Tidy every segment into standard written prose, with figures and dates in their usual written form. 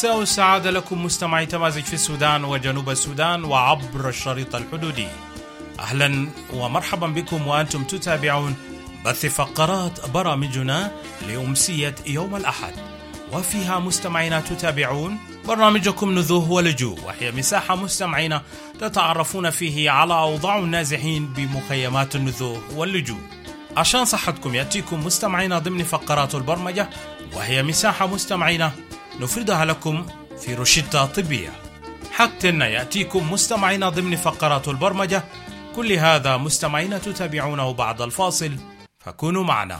المساء والسعادة لكم مستمعي تمازج في السودان وجنوب السودان وعبر الشريط الحدودي. أهلا ومرحبا بكم وأنتم تتابعون بث فقرات برامجنا لأمسية يوم الأحد، وفيها مستمعينا تتابعون برنامجكم نزوه ولجوء، وهي مساحة مستمعينا تتعرفون فيه على أوضاع النازحين بمخيمات النزوه واللجوء. عشان صحتكم يأتيكم مستمعينا ضمن فقرات البرمجة، وهي مساحة مستمعينا نفردها لكم في روشتة طبية. حقنا يأتيكم مستمعينا ضمن فقرات البرمجة. كل هذا مستمعينا تتابعونه بعد الفاصل، فكونوا معنا.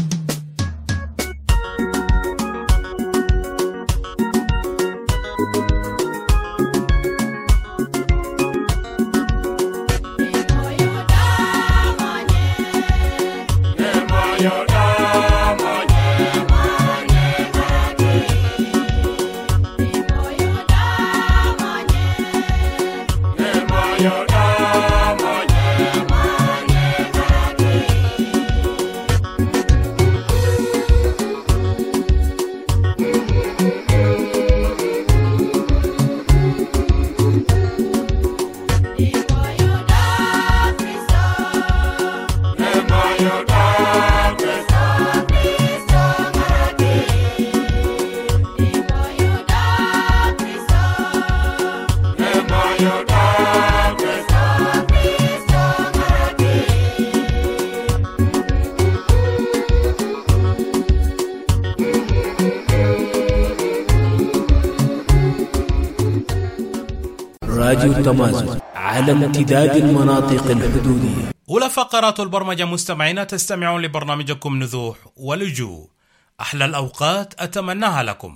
راديو تمازج على امتداد المناطق الحدودية. أولى فقرات البرمجة مستمعين، تستمعون لبرنامجكم نزوح ولجوء. أحلى الأوقات أتمناها لكم.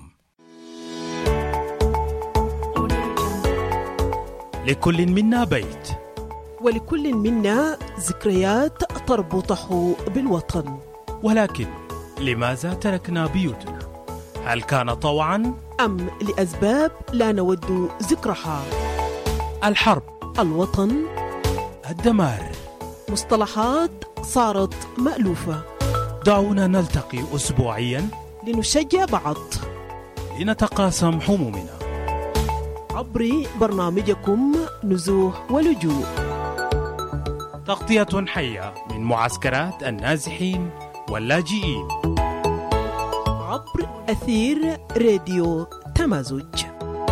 لكل منا بيت، ولكل منا ذكريات تربطه بالوطن، ولكن لماذا تركنا بيوتنا؟ هل كان طوعا أم لأسباب لا نود ذكرها؟ الحرب، الوطن، الدمار، مصطلحات صارت مألوفة. دعونا نلتقي أسبوعيا لنشجع بعض، لنتقاسم همومنا عبر برنامجكم نزوح ولجوء. تغطية حية من معسكرات النازحين واللاجئين عبر أثير راديو تمازج.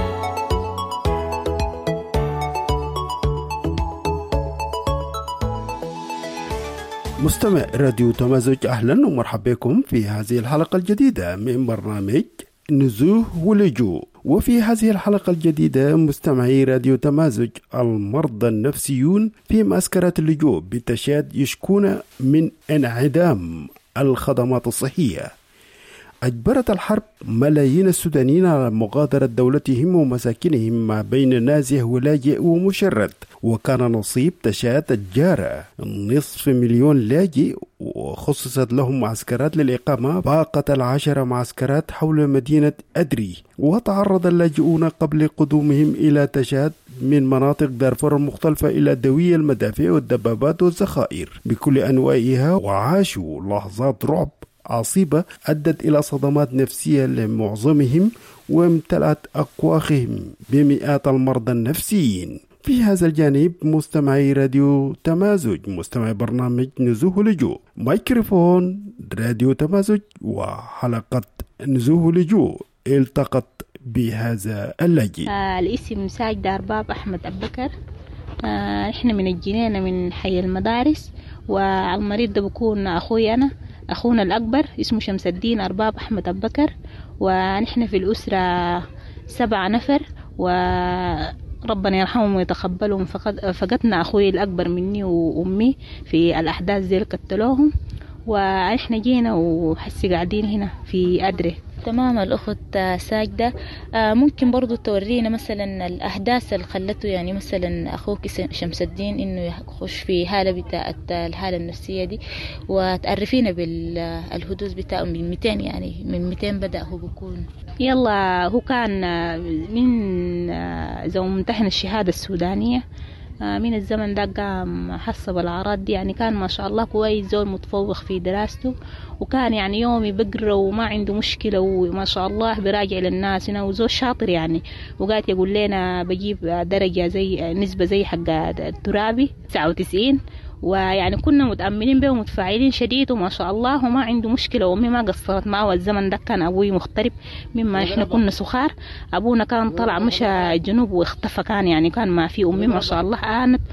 مستمع راديو تمازج، أهلا ومرحبا بكم في هذه الحلقة الجديدة من برنامج نزوح ولجوء. وفي هذه الحلقة الجديدة مستمعي راديو تمازج، المرضى النفسيون في معسكرات اللجوء بالتشاد يشكون من انعدام الخدمات الصحية. أجبرت الحرب ملايين السودانيين على مغادرة دولتهم ومساكنهم ما بين نازح ولاجئ ومشرد، وكان نصيب تشاد الجارة 500,000 لاجئ، وخصصت لهم معسكرات للإقامة باقة 10 معسكرات حول مدينة أدري. وتعرض اللاجئون قبل قدومهم إلى تشاد من مناطق دارفور المختلفة إلى دوي المدافع والدبابات والذخائر بكل أنواعها، وعاشوا لحظات رعب عصيبة أدت إلى صدمات نفسية لمعظمهم، وامتلأت أكواخهم بمئات المرضى النفسيين. في هذا الجانب مستمعي راديو تمازج، مستمعي برنامج نزوح ولجوء، ميكروفون راديو تمازج وحلقة نزوح ولجوء التقط بهذا اللاجئ. الاسم ساجدة أرباب أحمد أبكر. إحنا من الجنينة من حي المدارس، والمريض ده بكون أخوي أنا، أخونا الأكبر اسمه شمس الدين أرباب أحمد أبكر، ونحن في الأسرة 7 نفر، وربنا يرحمهم ويتقبلهم. فقدنا أخوي الأكبر مني وأمي في الأحداث زي اللي قتلوهم، وإحنا جينا وحسي قاعدين هنا في أدري. تمام. الأخت ساجدة، ممكن برضو تورينا مثلا الأحداث اللي خلته، يعني مثلا أخوك شمس الدين إنه يخش في حالة بتاعت الحالة النفسية دي، وتعرفينا بالحدوث بتاعه من 200، يعني من 200 بدأ هو بيكون. يلا، هو كان من زي ممتحن الشهادة السودانية من الزمن ده قام حس بالأعراض دي. يعني كان ما شاء الله كويس، زول متفوق في دراسته، وكان يعني يومي بقرأ وما عنده مشكلة، وما شاء الله براجع للناس هنا، وزول شاطر يعني. وقاعد يقول لنا بجيب درجة زي نسبة زي حق الترابي 99، ويعني كنا متأملين به ومتفاعلين شديد وما شاء الله، وما عنده مشكلة. وأمي ما قصرت معه. الزمن ده كان أبوي مغترب مما إحنا كنا سخار، أبونا كان طلع مشى الجنوب واختفى، كان يعني كان ما في. أمي ما شاء الله آنت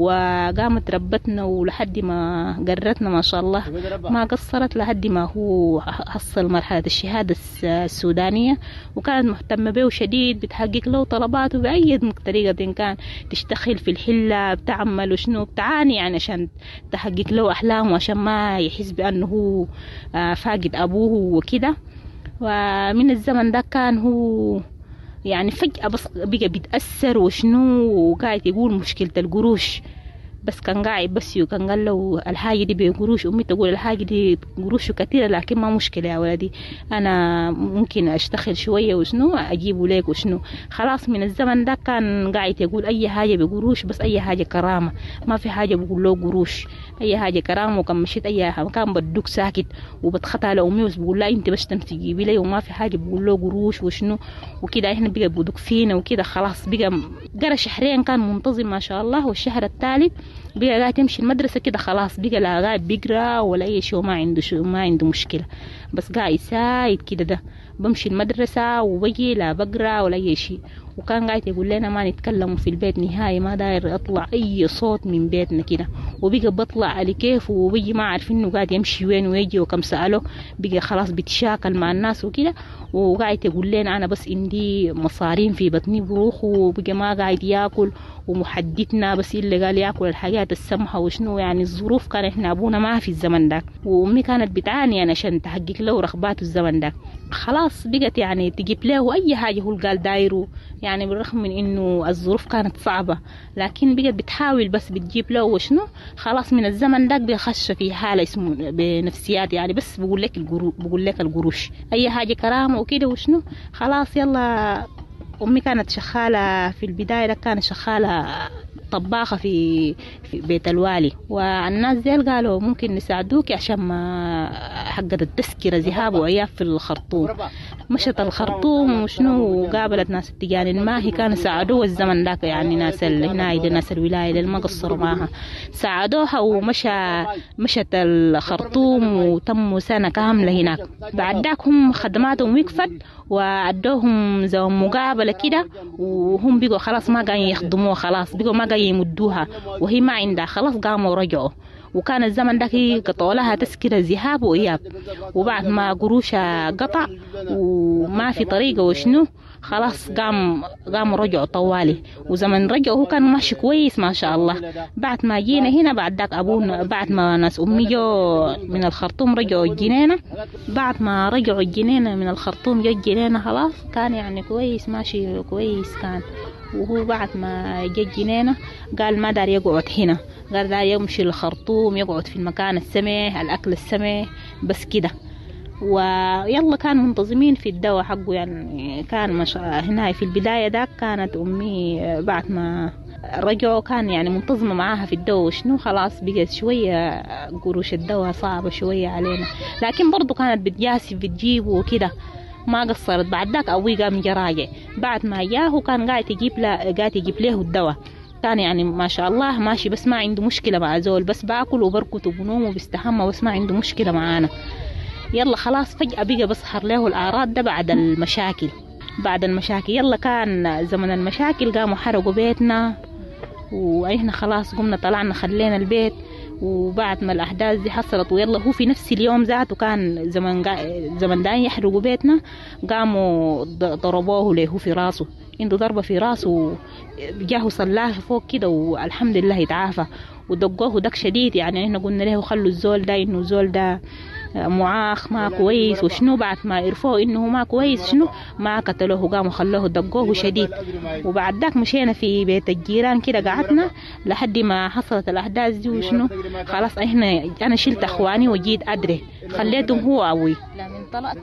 وقامت ربتنا ولحد ما قررتنا ما شاء الله، ما قصرت لحد ما هو حصل مرحلة الشهادة السودانية، وكانت مهتمة به شديد، بتحقق له طلباته بأي طريقة إن كان، تشتغل في الحلة، بتعمل وشنو، بتعاني يعني عشان تحقق له أحلامه، عشان ما يحس بأنه هو فاقد أبوه وكده. ومن الزمن ده كان هو يعني فجأة بس بقى بيتأثر وشنو، وقاعد يقول مشكلة القروش، بس كان قاعد بس وكان قال له الحاجة دي بقروش. أمي تقول الحاجة دي قروش كثيرة لكن ما مشكلة يا ولدي، أنا ممكن أشتغل شوية وشنو أجيبه لك وشنو. خلاص من الزمن ده كان قاعد يقول أي حاجة بقروش، بس أي حاجة كرامة، ما في حاجة بقول له قروش، أي حاجة كرامة. وكان مشيت أي مكان بدوك ساكت وبتخطى لأمي وبقول لا أنت بس تجيبي لي، وما في حاجة بقول له قروش وشنو وكده. إحنا بقى بدوك فينا وكده. خلاص بقى قرا شهرين كان منتظم ما شاء الله، والشهر الثالث بقى قاعد يمشي المدرسة كده. خلاص بقى لا قاعد بيقرا ولا أي شيء، ما عنده مشكلة، بس قاعد سايد كده. ده بمشي المدرسة وبجي لا بقرا ولا أي شيء. وكان قاعد يقول لنا ما نتكلم في البيت نهائي، ما داير أطلع أي صوت من بيتنا كده. وبقى بطلع على كيف، وبيجي ما عارف إنه قاعد يمشي وين ويجي وكم سأله، بقى خلاص بيتشاكل مع الناس وكده. وقاعد يقول لنا أنا بس عندي مصارين في بطني بروخ، وبقى ما قاعد ياكل، ومحددنا بس اللي قال ياكل الحاجات السمحة وشنو. يعني الظروف كان إحنا أبونا ما في الزمن ده، وأمي كانت بتعاني يعني عشان تحقق له رغباته الزمن ده. خلاص بقت يعني تجيب له أي حاجة هو قال دايره، يعني بالرغم من إنه الظروف كانت صعبة، لكن بقت بتحاول بس بتجيب له وشنو. خلاص من الزمن ده بيخش في حالة اسمه بنفسيات، يعني بس بقول لك القروش أي حاجة كرامة وكده وشنو. خلاص يلا. أمي كانت شغالة في البداية ده، كانت شغالة طباخة في بيت الوالي، والناس ديل قالوا ممكن نساعدوك عشان ما حقت التذكرة ذهاب وإياب في الخرطوم. مشت الخرطوم وشنو، وقابلت ناس التجان الماهي كانوا ساعدوه الزمن ذاك، يعني ناس هنا ناس الولاية اللي ما قصروا معها ساعدوها، مشت الخرطوم وتموا سنة كاملة هناك. بعد ذاك هم خدماتهم وقفت، وعدوهم زي مقابلة كده، وهم بقوا خلاص ما قاعدين يخدموها، خلاص بقوا ما قاعدين يمدوها، وهي ما عندها خلاص قاموا ورجعوا. وكان الزمن ده قطعوا لها تذكرة ذهاب وإياب، وبعد ما قروشها قطع وما في طريقة وشنو، خلاص قاموا رجعوا طوالي. وزمن رجعوا هو كان ماشي كويس ما شاء الله. بعد ما جينا هنا بعد ذاك أبونا، بعد ما ناس أمي جو من الخرطوم رجعوا الجنينة، بعد ما رجعوا الجنينة من الخرطوم جو الجنينة، خلاص كان يعني كويس ماشي كويس كان. وهو بعد ما جا الجنينة قال ما دار يقعد هنا، قال دار يمشي الخرطوم يقعد في المكان السمح، الأكل السمح بس كده. ويلا كان منتظمين في الدواء حقه، يعني كان هنا في البداية ده كانت أمي بعد ما رجعوا كان يعني منتظمة معاها في الدواء وشنو. خلاص بقت شوية قروش الدواء صعبة شوية علينا، لكن برضو كانت بتجاسف بتجيبه وكده، ما قصرت. بعد ذاك أبوي قام جراجع بعد ما جاه، كان قاعد يجيب له الدواء. كان يعني ما شاء الله ماشي، بس ما عنده مشكلة مع زول، بس باكل وبركض وبنوم وبيستحمى، بس ما عنده مشكلة معانا. يلا خلاص فجأة بقى بصحر له الأعراض ده بعد المشاكل. يلا كان زمن المشاكل قاموا حرقوا بيتنا، وإحنا خلاص قمنا طلعنا خلينا البيت. وبعد ما الأحداث دي حصلت، ويلا هو في نفس اليوم ذاته كان زمن داين يحرقوا بيتنا، قاموا ضربوه له في راسه، عنده ضربة في راسه، جاهو صلاه فوق كده والحمد لله يتعافى. ودقوه دق شديد، يعني احنا قلنا له خلوا الزول ده، انه الزول ده معاخ ما كويس وشنو. بعد ما عرفوه إنه ما كويس شنو ما قتلوه، قاموا خلوه دقوه شديد. وبعد ذاك مشينا في بيت الجيران كده قعدنا لحد ما حصلت الأحداث دي وشنو. خلاص أنا شلت أخواني وجيت أدري خليتهم هو أبوي. لما طلعت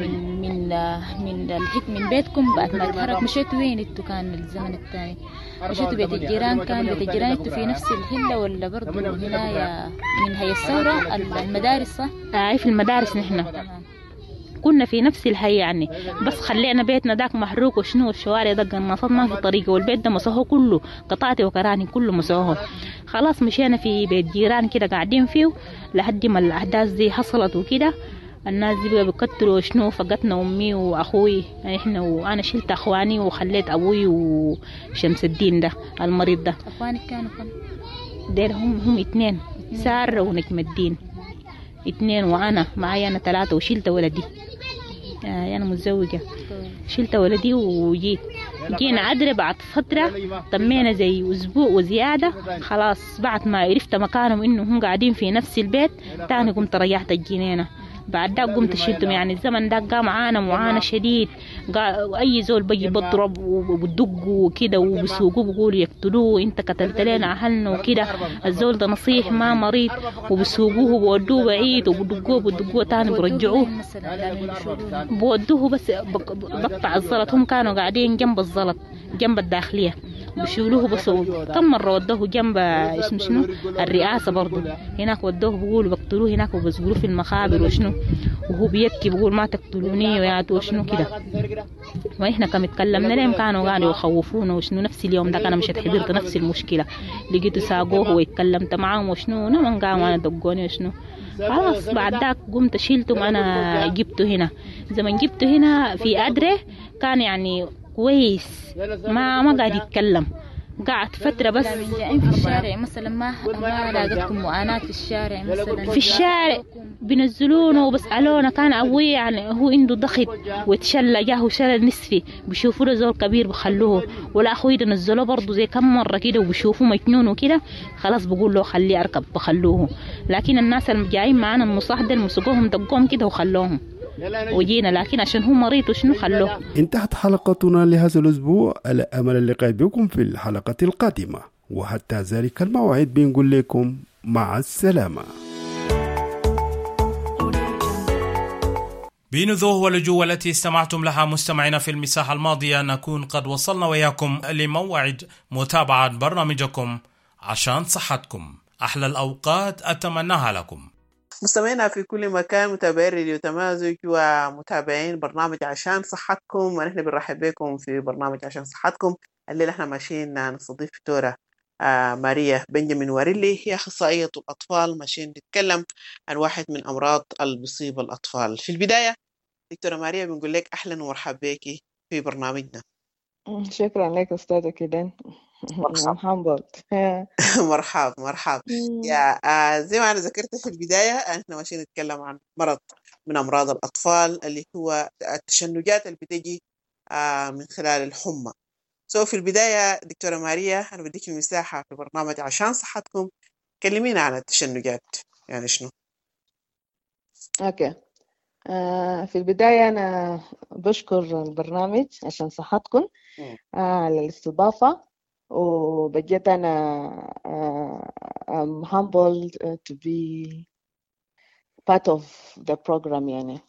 من بيتكم بعد ما تحرك مشيتوا وين انتوا؟ كان الزمن الثاني مشيتوا بيت الجيران، كان بيت الجيران انتوا في نفس الهلة ولا برضو هنا من هي الثورة المدارس صح؟ في المدارس نحن كنا في نفس الهي يعني، بس خلينا بيتنا داك محروق وشنو الشوارع دق النصات ما في طريقة، والبيت ده مسوه كله قطعتي وكراني كله مسوه. خلاص مشينا في بيت جيران كده قاعدين فيه لحد ما الأحداث دي حصلت وكده. الناس دي بقى بيقتلوا وشنو، فقتنا أمي وأخوي إحنا، وأنا شلت أخواني وخليت أبوي وشمس الدين ده المريض ده. أخوانك كانوا كم؟ دير هم 2 سارة ونجم الدين 2 وأنا معايا أنا 3 وشلت ولدي. أنا متزوجة شلت ولدي جينا عدري بعد فترة طمينا زي أسبوع وزيادة. خلاص بعد ما عرفت مكانهم إنه هم قاعدين في نفس البيت تاني قمت ريحت الجنينة. بعد ده قمت شلتهم يعني. الزمن ده قام معانا شديد، اي زول بيجي بضرب وبدق وكده وبسوقوه بيقولوا يقتلوه انت قتلت لنا اهلنا وكده. الزول ده نصيح ما مريض وبسوقوه وبودوه بعيد وبدقوه تاني برجعوه بودوه. بس بقطع الزلط، هم كانوا قاعدين جنب الزلط جنب الداخلية بشيلوه. بس كم مرة ودوه جنب اسمه شنو الرئاسة برضو هناك ودوه بيقولوا بقتلوه هناك وبسجلوه في المخابر وشنو، وهو بيبكي بيقول ما تقتلوني وياتوا وشنو كده. واحنا كم اتكلمنا لهم كانوا قاعدوا يخوفونا وشنو. نفس اليوم ده انا مشيت حضرت نفس المشكلة، لقيته ساقوه واتكلمت معاهم وشنو نمن قاموا انا دقوني وشنو. خلاص بعد ذاك قمت شيلتهم انا جبته هنا. زمن جبته هنا في أدري كان يعني كويس ما قاعد يتكلم، قعد فترة بس. جايين في الشارع مثلا ما لاقتكم معاناة في الشارع مثلا؟ في الشارع بينزلونه وبسألونا. كان أبوي يعني هو عنده ضغط وتشلى جاهو شلل نصفي، بيشوفوا له زول كبير بخلوه، ولا أخوي ده نزلوه برضو زي كم مرة كده وبيشوفوا مجنون وكده. خلاص بقول له خليه أركب بخلوه. لكن الناس اللي جايين معانا المصاحدة مسكوهم دقوهم كده وخلوهم وجينا، لكن عشان هو مريض وشنو خلوه. انتهت حلقتنا لهذا الأسبوع، على أمل اللقاء بكم في الحلقة القادمة، وحتى ذلك الموعد بنقول لكم مع السلامة. بنذوه ولجوء التي استمعتم لها مستمعينا في المساحة الماضية نكون قد وصلنا وياكم لموعد متابعة برنامجكم عشان صحتكم. أحلى الأوقات أتمناها لكم مستمعينا في كل مكان، متابعين راديو تمازج ومتابعين برنامج عشان صحتكم، ونحن بنرحب بكم في برنامج عشان صحتكم. الليلة احنا ماشيين نستضيف دكتورة ماريا بنجامين واريلي، هي أخصائية الأطفال. ماشيين نتكلم عن واحد من أمراض اللي بيصيب الأطفال. في البداية دكتورة ماريا بنقول لك أهلا ومرحبا بك في برنامجنا. شكرا لك أستاذة كيدان. مرحبا. مرحبا. يا زي ما أنا ذكرت في البداية احنا ماشيين نتكلم عن مرض من أمراض الأطفال اللي هو التشنجات اللي بتجي من خلال الحمى. في البداية دكتورة ماريا أنا بديك المساحة في برنامج عشان صحتكم، كلمينا عن التشنجات يعني شنو؟ أوكي. في البداية أنا بشكر البرنامج عشان صحتكم على الاستضافة، وبجد أنا I'm humbled to be part of the program يعني.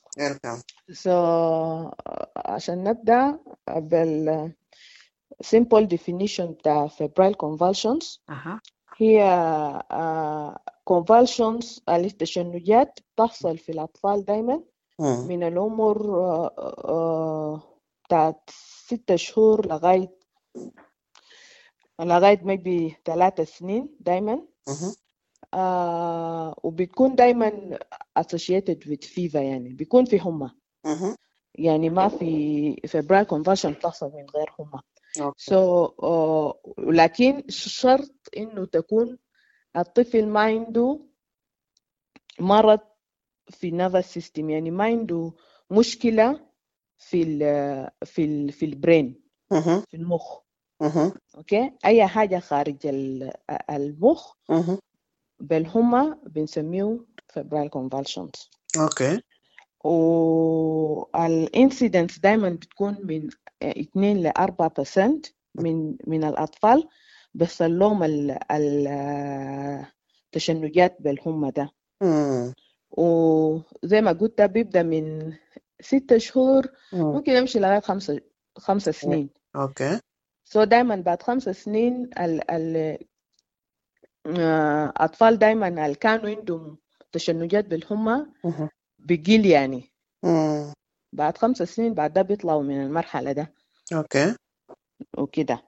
عشان نبدأ بال simple definition بتاع febrile convulsions. هي convulsions التشنجات بتحصل في الأطفال دايما من العمر بتاع 6 شهور لغاية maybe 3 سنين دايما. وبيكون دايما associated with fever يعني بيكون في حمى. يعني ما في febrile convulsion بتحصل من غير حمى. لكن شرط إنه تكون الطفل ما عنده مرض في nervous system، يعني ما عنده مشكلة في البرين في المخ. أوكي، أي حاجة خارج المخ بالحمى بنسميه febrile convulsions. اوكي. والانسيدنس دايما بتكون من 2 ل 4% من الأطفال بيحصل لهم التشنجات بالهمة ده. وزي ما قلت بيبدأ من 6 شهور ممكن يمشي لغاية 5 سنين. اوكي. دايما بعد 5 سنين الأطفال دايما اللي كانوا عندهم تشنجات بالهمة بقل يعني. بعد 5 سنين بعد ده بيطلعوا من المرحلة ده. اوكي. وكده.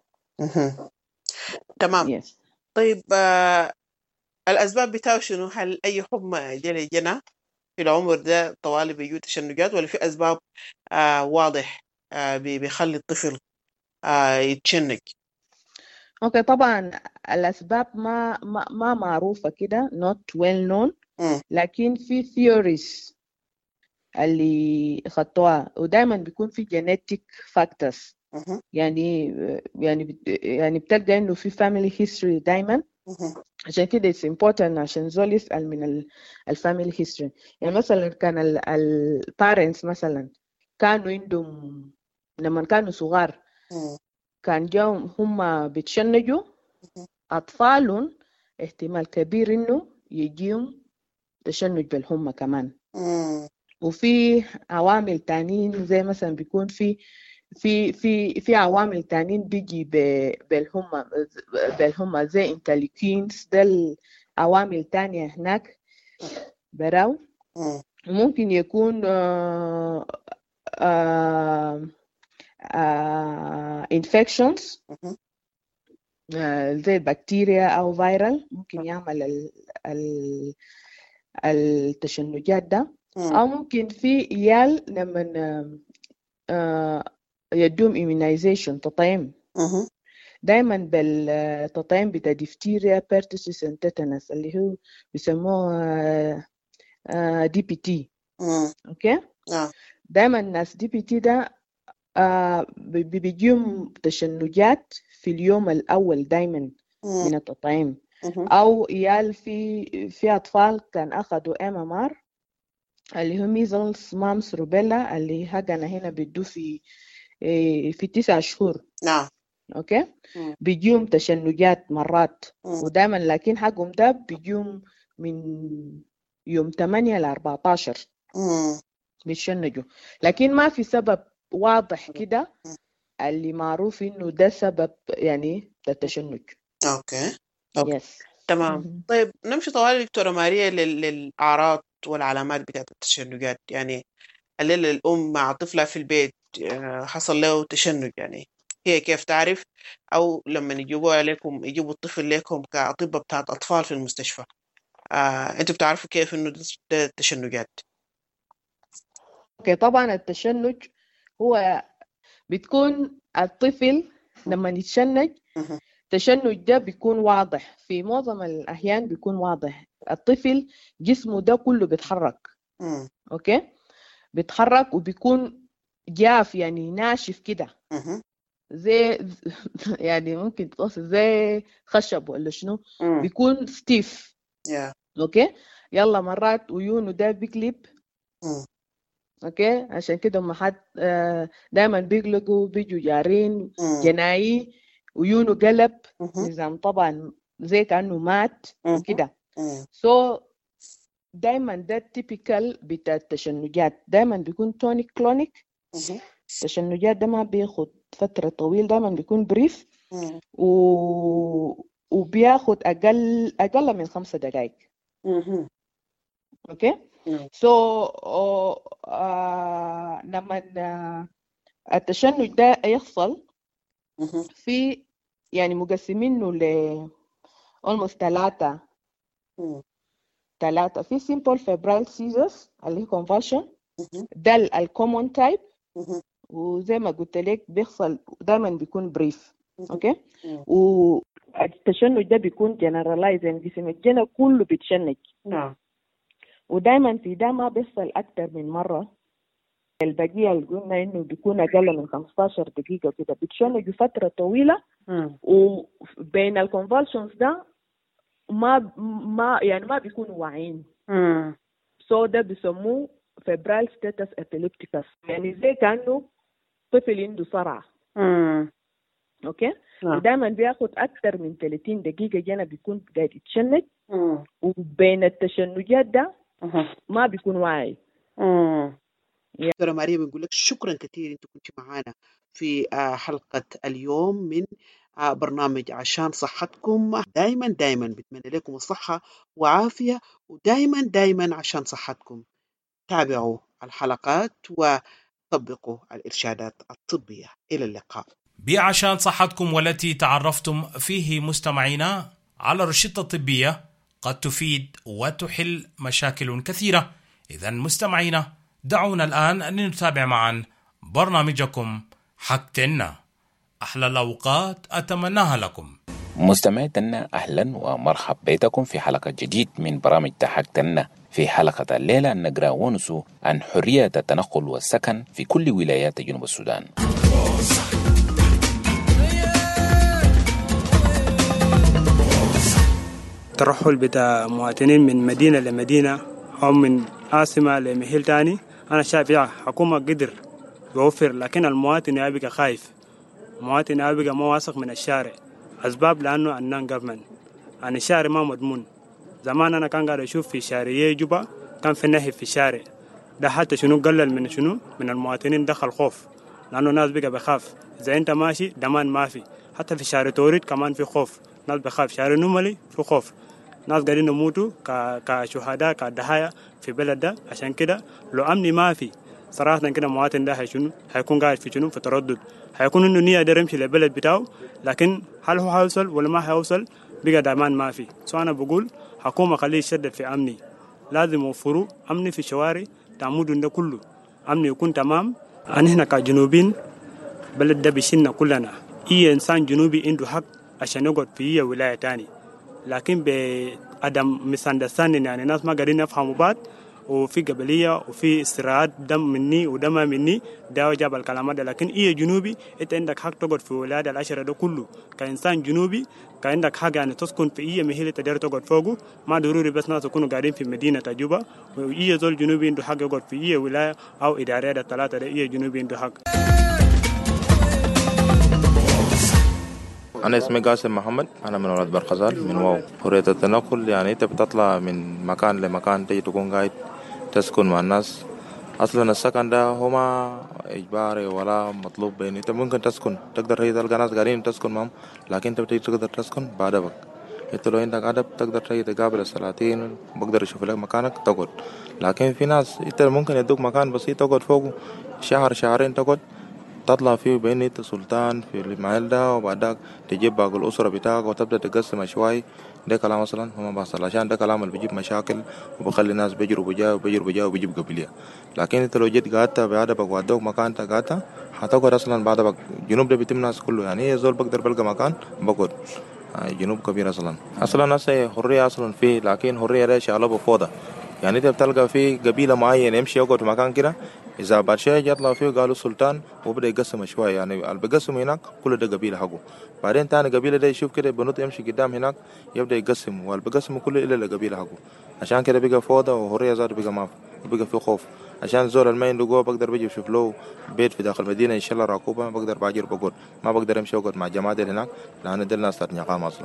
تمام. yes. طيب الأسباب بتاعه شنو؟ هل أي حمى جنى في العمر ده طوالي بيجوا تشنجات، ولا في أسباب واضح بيخلي الطفل يتشنج؟ اوكي، طبعا الأسباب ما معروفة كده not well known. لكن في theories اللي خطوها، ودايما بيكون في genetic factors. يعني بتلقى انه في family history دايما. عشان كده it's important عشان زول يسأل من الفاميلي history. يعني مثلا كان البارنتس مثلا كانوا عندهم لما كانوا صغار كان جاهم هم بيتشنجوا، أطفالهم احتمال كبير إنه يجيهم تشنج بالهمة كمان. وفي عوامل تانيين زي مثلا بيكون في عوامل تانيين بيجي بالهمة زي انترليوكينز. ده العوامل تانية هناك براو. ممكن يكون infections زي البكتيريا أو فيرال ممكن يعمل التشنجات ده. أو ممكن في عيال لما يدوم immunization تطعيم. دايما بالتطعيم بتاع ديفتيريا بيرتوسيس تيتانس اللي هو بيسموه DPT. اوكي. دايما الناس DPT ده بيجيهم تشنجات في اليوم الأول دايما من التطعيم. أو عيال في أطفال كان أخذوا MMR اللي هو measles mumps rubella اللي حقنا هنا بيدو في 9 شهور. نعم. اوكي. بيجيهم تشنجات مرات ودايما، لكن حقهم ده بيجيهم من يوم 8 ل 14 بيتشنجوا، لكن ما في سبب واضح كده اللي معروف انه ده سبب يعني التشنج. اوكي. yes. تمام. طيب نمشي طوال دكتورة ماريا للأعراض والعلامات بتاعت التشنجات. يعني الليلة الأم مع طفلها في البيت حصل له تشنج، يعني هي كيف تعرف؟ أو لما يجيبوا الطفل لكم كأطباء بتاعت أطفال في المستشفى أنتوا بتعرفوا كيف إنه ده تشنجات؟ اوكي. طبعا التشنج هو بتكون الطفل لما يتشنج التشنج ده بيكون واضح في معظم الأحيان. بيكون واضح الطفل جسمه ده كله بيتحرك. اوكي. بيتحرك وبيكون جاف يعني ناشف كده زي يعني ممكن توصف زي خشب ولا شنو. بيكون ستيف. اوكي. يلا مرات عيونه ده بيقلب. اوكي. عشان كده ما حد دايما بيقلقوا بيجوا جارين جناي عيونه قلب نظام طبعا زي كأنه مات وكده. دايما ده التيبيكال بتاع التشنجات. دايما بيكون تونيك كلونيك. التشنجات ده ما بياخد فترة طويلة، دايما بيكون بريف وبياخد أقل من 5 دقائق. اوكي. لما التشنج ده يحصل في يعني مقسمينه ل almost 3 في simple febrile seizures اللي هي convulsion. ده الكومون تايب، وزي ما قلت لك بيحصل دايما بيكون بريف. اوكي. والتشنج ده بيكون generalize يعني جسم الجنة كله بيتشنج. ودايما في ده ما بيحصل أكتر من مرة. البقية اللي قلنا إنه بيكون أقل من 15 دقيقة كده بيتشنجوا فترة طويلة. وبين الكونفولشنز ده ما يعني ما بيكونوا واعيين. ده بيسموه febrile status epilepticus، يعني زي كأنه طفل عنده صرع. اوكي. ودائما بياخد اكثر من 30 دقيقه جنب بيكون قاعد يتشنج، وبين التشنجات ده ما بيكون واعي. دكتورة ماريا بنقول لك شكرا كثير انت كنت معانا في حلقه اليوم من برنامج عشان صحتكم. دايما بتمنى لكم الصحه وعافيه، ودايما عشان صحتكم تابعوا الحلقات وطبقوا الإرشادات الطبية. إلى اللقاء. بعشان صحتكم، والتي تعرفتم فيه مستمعينا على الروشتة الطبية قد تفيد وتحل مشاكل كثيرة. إذن مستمعينا، دعونا الآن نتابع معا برنامجكم حكتنا. أحلى الأوقات أتمناها لكم. مستمعينا، أهلا ومرحب بكم في حلقة جديد من برامج حكتنا. في حلقة الليلة نقرأ ونسو عن حرية التنقل والسكن في كل ولايات جنوب السودان. الترحل بتاع مواطنين من مدينة لمدينة أو من عاصمة لمحل تاني، أنا شايف حكومة قدر يوفر، لكن المواطن يبقى خايف، المواطن يبقى ما واثق من الشارع. أسباب لأنه النون جوفمنت، يعني الشارع ما مضمون. زمان أنا كان قاعد أشوف في شارعية جوبا كان في نهي في الشارع ده، حتى شنو قلل من المواطنين، دخل خوف، لأنه الناس بقى بخاف. إذا أنت ماشي دمان ما في، حتى في شارع توريد كمان في خوف، ناس بخاف. شارع نومالي في خوف، ناس قاعدين يموتوا كشهداء كضحايا في بلد ده. عشان كده لو أمني ما في صراحة كده المواطن ده هيكون قاعد في شنو، في تردد. هيكون إنه نية يقدر يمشي للبلد بتاعه، لكن هل هو هيوصل ولا ما هيوصل بقى دمان ما في. أنا بقول حكومة خليه يشدد في أمني، لازم يوفروا أمني في الشوارع تعمودون ده كله، أمني يكون تمام. أنا هنا كجنوبين بلد ده بيشيلنا كلنا. إيه إنسان جنوبي عنده حق عشان يقعد في ولاية تاني، لكن بعدم misunderstanding، يعني ناس ما قادرين يفهموا بعض، وفي قبلية وفي استراحات دم مني ودم مني ده جاب الكلام ده. لكن إيه جنوبي أنت عندك حق تقعد في ولاية العشرة ده كله كإنسان جنوبي، كان عندك حق يعني تسكن في إيه محل تقدر تقعد فوقه. ما ضروري بس ناس يكونوا قاعدين في مدينة جوبا. وإيه زول جنوبي عنده حق يقعد في إيه ولاية أو إداريات الثلاثة ده، إيه جنوبي عنده حق. أنا اسمي قاسم محمد، أنا من ولد برخزال من واو. حرية التنقل يعني أنت بتطلع من مكان لمكان، تيجي تكون قاعد تسكن مع الناس. أصلا السكن ده هو ما إجباري ولا مطلوب بين، أنت ممكن تسكن، تقدر هي تلقى ناس قاعدين تسكن معهم، لكن أنت بتيجي تقدر تسكن بأدبك. أنت لو عندك أدب تقدر تيجي تقابل السلاطين، بقدر يشوف لك مكانك تقعد. لكن في ناس أنت ممكن يدوك مكان بسيط تقعد فوقه شهر شهرين تقعد، تطلع فيه بين انت سلطان في المحل ده، وبعدك تجيب باقي الأسرة بتاعك وتبدأ تقسم شوي. ده كلام أصلا هو ما بحصل، عشان ده كلام اللي بيجيب مشاكل وبخلي الناس بيجروا بجاه وبيجيب قبلية. لكن انت لو جيت قعدت بأدبك وادوك مكان تقعدت هتقعد أصلا بأدبك. جنوب ده بيتم ناس كله، يعني هي زول بقدر بلقى مكان بقعد. جنوب كبير أصلا ناس حرية أصلا فيه، لكن حرية ده شغلة بفوضى. يعني انت بتلقى في قبيلة معينة يمشي يقعد في مكان كده، إذا بعد شيء يطلع فيه قالوا سلطان وبدأ يقسم شوية، يعني اللي بيقسم هناك كل ده قبيلة حقه. بعدين تاني قبيلة ده يشوف كده بنط يمشي قدام هناك يبدأ يقسم، واللي بيقسم كل إلا القبيلة حقه. عشان كده بقى فوضى وحرية ذات بقى ما بقى في خوف. عشان زول المين لقوه بقدر بيجي يشوف له بيت في داخل المدينة إن شاء الله راكوبة، بقدر باجر بقول ما بقدر أمشي أقعد مع جماعة دي هناك، لأن دي الناس ترنيقام أصلا.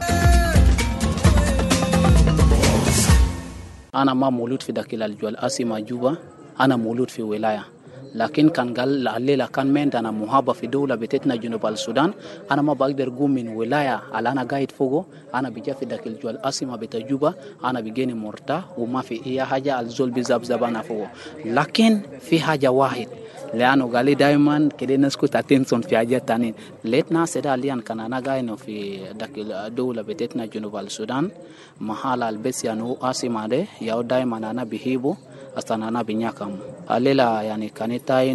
أنا ما مولود في داخل الجوال أسمى جوبا، أنا مولود في ولاية، لكن كان قال الليلة كان من أنا مهابة في دولة بتتنا جنوب السودان. أنا ما بقدر أقوم من ولاية على أنا قاعد فوقه، أنا بيجي في داخل الجوال أسمى بتجوبة، أنا بيجيني مرتاح وما في أي حاجة الزول بزاب أنا فوقه. لكن في حاجة واحد لأنه قال لي دائما كده نسكت أتنسون في حاجات تانية. ليتنا سيدا ليان كان أنا قاعد في داخل الدولة بتتنا جنوب السودان محل البس يعني أسمى ده يا دائما أنا بهيبه أصلا أنا بنياكم الليلة يعني كانت تاينو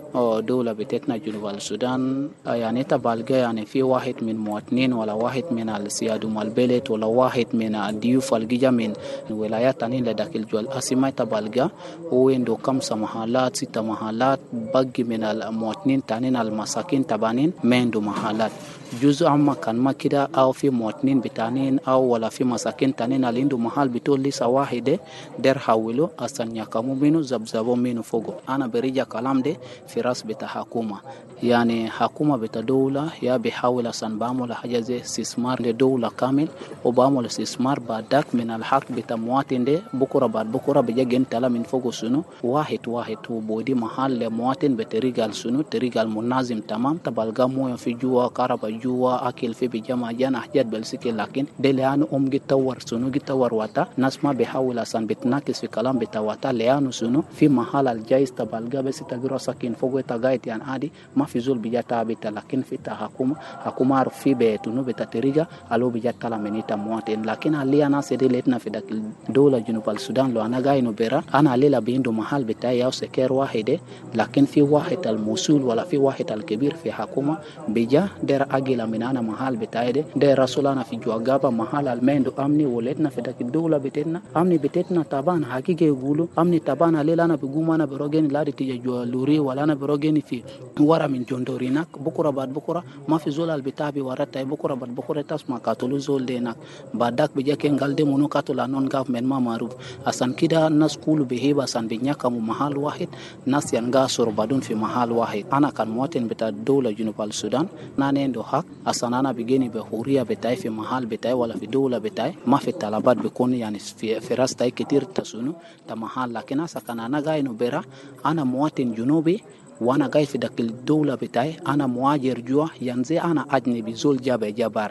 دولة بتاعتنا جنوب السودان يعني تبالغ يعني في واحد من مواطنين ولا واحد من السيادة البلد ولا واحد من الضيوف الجيجا من ولايات تانيين لداك الجوال العاصمة تبالغ وعنده 5 محلات 6 محلات باقي من المواطنين تانيين المساكين تبانين ما عنده محلات جزء عما كان ما كده أو في مواطنين بتانين أو ولا في مساكين تانين اللي عنده محل بتقول لسه واحدة در حاولوا أصلا يكمو منه زبزبو منه فوقه. أنا بريجا كلام ده في راس بتاع حكومة يعني حكومة بتاع دولة يا بيحاول أصلا بعمل حاجة زي استثمار لدولة كامل وبعمل استثمار بعدك من الحق بتاع مواطن ده بكرة بعد بكرة بيجي انت من فوقه سنو واحد وبودي محل لمواطن بطريقة سنو طريقة المنظم تمام تبالغ مويه في جوا كهرباء جوا أكل في بيجمع جانا حاجات بالسكين لكن ده لأنه جتور سنو جتور واتا ناس ما بيحاول أصلا بتناقص في كلام بتاع واتا لأنه سنو في محل الجايز تبالغ بس تجرو ساكن فوق تجايت يعني عادي ما في زول بيجتا بيتا لكن في حكومة عارف في بيتونو بيتا طريقة ألو بيجتا لمنيتا مواطن لكن علي أنا سيدي لتنا في داك الدولة جنوب السودان لو أنا جاي نبرا أنا علي لبيندو محل بتاعي أو سكر واحدة لكن في واحد المسؤول ولا في واحد الكبير في حكومة بيجا در أجيلا من أنا محل بتاعي ده رسول أنا في جوجابا محل المندو أمني ولتنا في داك الدولة بتاعنا أمني بتاعنا طبعا حقيقة يقولوا أمني طبعا علي أنا بقوم أنا بروجين لا تيجي جوالوري ولا أنا بروجين في ورا من جندورينك بكرة بعد بكرة ما في زول البتابي ورا بكرة بعد بكرة تسمع كاتولو زول دينك بعدك بيجي كنقال دي منو كاتولا نون government ما معروف أصلا كده الناس كله بهيبة أصلا بنياكم محل واحد ناس ينقاسوا بعدون في محل واحد أنا كان مواطن بتاع الدولة جنوب السودان ناني عنده حق أصلا أنا بيجيني بحورية بتاعي في محل بتاعي ولا في دولة بتاعي ما في طلبات بيكون يعني في راستي كتير تسونو تمحل لكن أصلا كان أنا جاي نبرا أنا مواطن جنوبي وانا جاي في داك الدولة بتاعي انا مهاجر جوا ينزي انا اجنبي زول جابارا.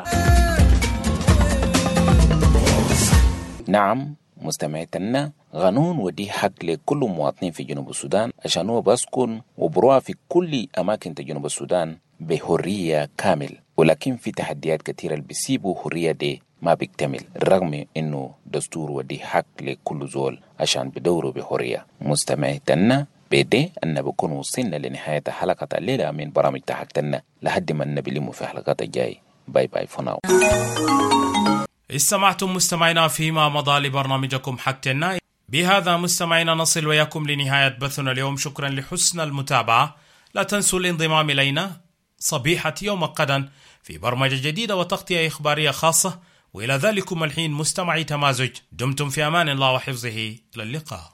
نعم مستمعتنا قانون ودي حق لكل مواطنين في جنوب السودان عشان هو بسكن وبروح في كل اماكن جنوب السودان بحرية كامل ولكن في تحديات كثيرة اللي بيسيبوا حرية دي ما بيكتمل رغم انه دستور ودي حق لكل زول عشان بدوروا بحرية. مستمعتنا بدي أن بكون وصلنا لنهاية حلقة الليلة من برامج تحكتنا لحد ما نبلم في حلقات الجاي. باي باي فناو. استمعتم مستمعينا فيما مضى لبرنامجكم حكتنا. بهذا مستمعينا نصل وياكم لنهاية بثنا اليوم. شكرا لحسن المتابعة. لا تنسوا الانضمام إلينا صبيحة يوم غدا في برمجة جديدة وتغطية إخبارية خاصة. وإلى ذلكم الحين مستمعي تمازج دمتم في أمان الله وحفظه. إلى اللقاء.